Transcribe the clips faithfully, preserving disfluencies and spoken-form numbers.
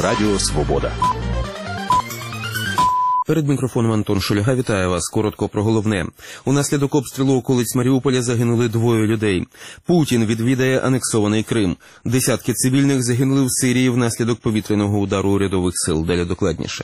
Радіо Свобода. Перед мікрофоном Антон Шульга. Вітаю вас. Коротко про головне. Унаслідок обстрілу околиць Маріуполя загинули двоє людей. Путін відвідає анексований Крим. Десятки цивільних загинули в Сирії внаслідок повітряного удару урядових сил. Далі докладніше.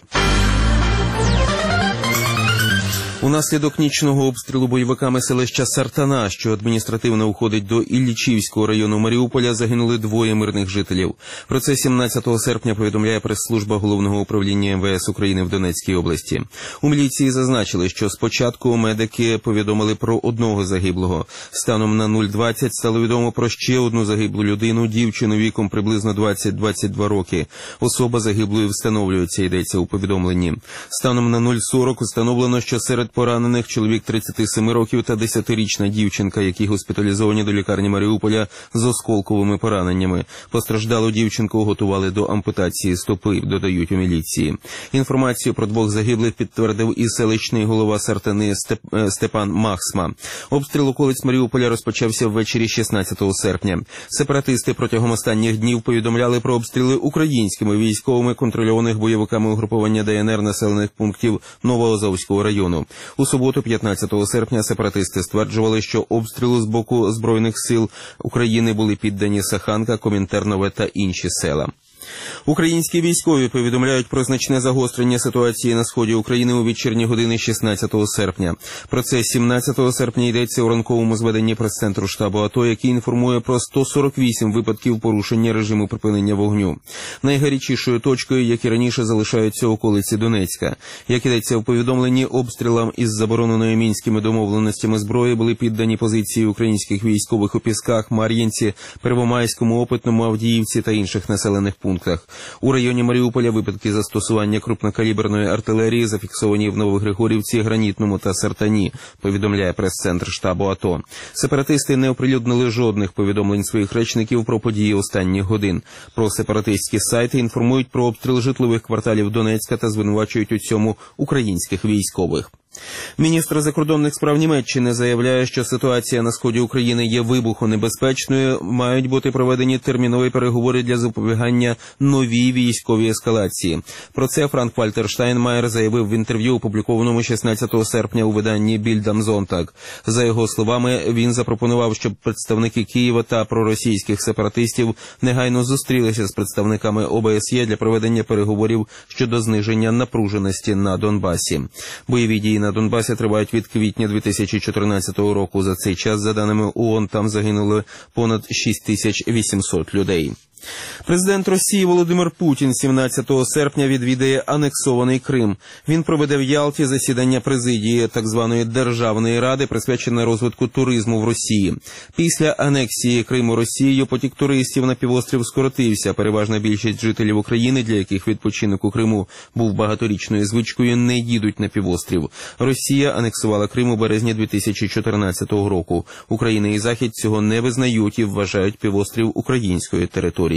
Унаслідок нічного обстрілу бойовиками селища Сартана, що адміністративно входить до Іллічівського району Маріуполя, загинули двоє мирних жителів. Про це сімнадцятого серпня повідомляє прес-служба Головного управління ем ве ес України в Донецькій області. У міліції зазначили, що спочатку медики повідомили про одного загиблого. Станом на нуль двадцять стало відомо про ще одну загиблу людину, дівчину віком приблизно двадцять - двадцять два роки. Особа загиблої встановлюється, йдеться у повідомленні. Станом на нуль сорок встановлено, що серед поранених чоловік тридцяти семи років та десятирічна дівчинка, які госпіталізовані до лікарні Маріуполя з осколковими пораненнями. Постраждалу дівчинку готували до ампутації стопи, додають у міліції. Інформацію про двох загиблих підтвердив і селищний голова Сартани Степ... Степан Махсма. Обстріл околиць Маріуполя розпочався ввечері шістнадцятого серпня. Сепаратисти протягом останніх днів повідомляли про обстріли українськими військовими, контрольованих бойовиками угруповання де ен ер населених пунктів Новоазовського району. У суботу, п'ятнадцятого серпня, сепаратисти стверджували, що обстрілу з боку Збройних сил України були піддані Саханка, Комінтернове та інші села. Українські військові повідомляють про значне загострення ситуації на сході України у вечірні години шістнадцятого серпня. Про це сімнадцятого серпня йдеться у ранковому зведенні прес-центру штабу АТО, який інформує про сто сорок вісім випадків порушення режиму припинення вогню. Найгарячішою точкою, як і раніше, залишаються околиці Донецька. Як йдеться у повідомленні, обстрілам із забороненою мінськими домовленостями зброї були піддані позиції українських військових у Пісках, Мар'їнці, Первомайському, Опитному, Авдіївці та інших населених пунктах. У районі Маріуполя випадки застосування крупнокаліберної артилерії зафіксовані в Новогригорівці, Гранітному та Сартані, повідомляє прес-центр штабу АТО. Сепаратисти не оприлюднили жодних повідомлень своїх речників про події останніх годин. Про сепаратистські сайти інформують про обстріл житлових кварталів Донецька та звинувачують у цьому українських військових. Міністр закордонних справ Німеччини заявляє, що ситуація на сході України є вибухонебезпечною, мають бути проведені термінові переговори для запобігання новій військовій ескалації. Про це Франк-Вальтер Штайнмаєр заявив в інтерв'ю, опублікованому шістнадцятого серпня у виданні Bild am Sonntag. За його словами, він запропонував, щоб представники Києва та проросійських сепаратистів негайно зустрілися з представниками о бе ес є для проведення переговорів щодо зниження напруженості на Донбасі. Бойові дії на Донбасі тривають від квітня дві тисячі чотирнадцятого року. За цей час, за даними ООН, там загинули понад шість тисяч вісімсот людей. Президент Росії Володимир Путін сімнадцятого серпня відвідає анексований Крим. Він проведе в Ялті засідання президії так званої Державної ради, присвячене розвитку туризму в Росії. Після анексії Криму Росією потік туристів на півострів скоротився. Переважна більшість жителів України, для яких відпочинок у Криму був багаторічною звичкою, не їдуть на півострів. Росія анексувала Крим у березні дві тисячі чотирнадцятого року. Україна і Захід цього не визнають і вважають півострів українською територією.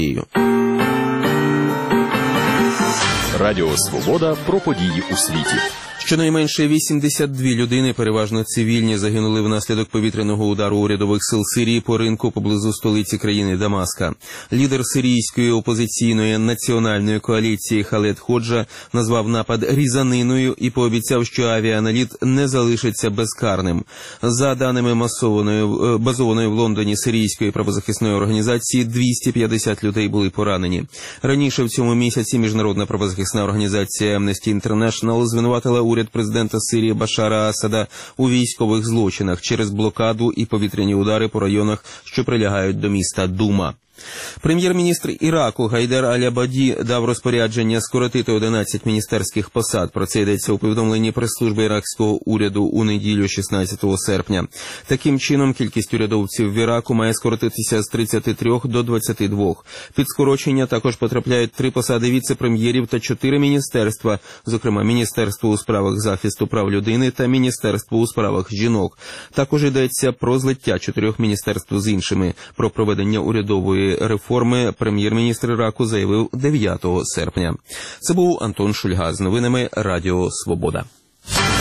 Радіо Свобода про події у світі. Щонайменше вісімдесят дві людини, переважно цивільні, загинули внаслідок повітряного удару урядових сил Сирії по ринку поблизу столиці країни Дамаска. Лідер сирійської опозиційної національної коаліції Халед Ходжа назвав напад різаниною і пообіцяв, що авіаналіт не залишиться безкарним. За даними масованої, базованої в Лондоні сирійської правозахисної організації, двісті п'ятдесят людей були поранені. Раніше в цьому місяці міжнародна правозахисна організація Amnesty International звинуватила уряд президента Сирії Башара Асада у військових злочинах через блокаду і повітряні удари по районах, що прилягають до міста Дума. Прем'єр-міністр Іраку Гайдар Аль-Абаді дав розпорядження скоротити одинадцять міністерських посад. Про це йдеться у повідомленні прес-служби іракського уряду у неділю шістнадцятого серпня. Таким чином, кількість урядовців в Іраку має скоротитися з тридцяти трьох до двадцяти двох. Під скорочення також потрапляють три посади віце-прем'єрів та чотири міністерства, зокрема Міністерство у справах захисту прав людини та Міністерство у справах жінок. Також йдеться про злиття чотирьох міністерств з іншими. Про проведення урядової реформи прем'єр-міністр Іраку заявив дев'ятого серпня. Це був Антон Шульга з новинами Радіо Свобода.